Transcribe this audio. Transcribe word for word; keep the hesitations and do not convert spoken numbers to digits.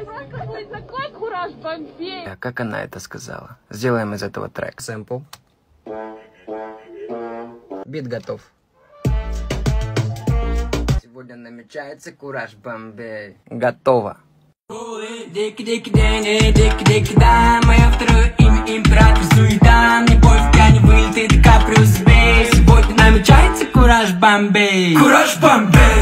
Такой кураж Бомбей. А как она это сказала? Сделаем из этого трек. Сэмпл. Бит готов. Сегодня намечается кураж Бомбей. Готово. Дики-дики-дэнни, мое второе имя император суета. Мне пофиг, я не вылитый Ди Каприо с Бэй. Сегодня намечается кураж Бомбей. Кураж Бомбей.